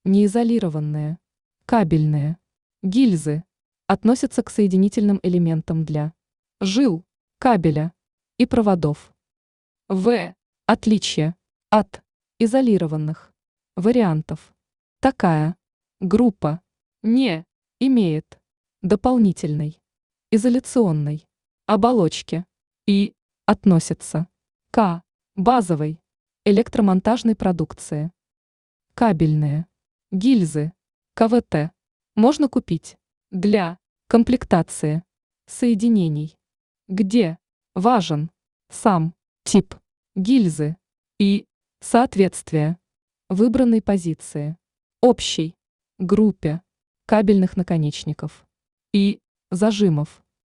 неизолированные, кабельные, гильзы относятся к соединительным элементам для жил, кабеля и проводов. Отличие от изолированных вариантов. Такая группа не имеет дополнительной изоляционной оболочки и относится к базовой электромонтажной продукции. Кабельные гильзы КВТ можно купить для комплектации соединений, где важен сам тип гильзы и соответствие выбранной позиции общей группе кабельных наконечников и зажимов.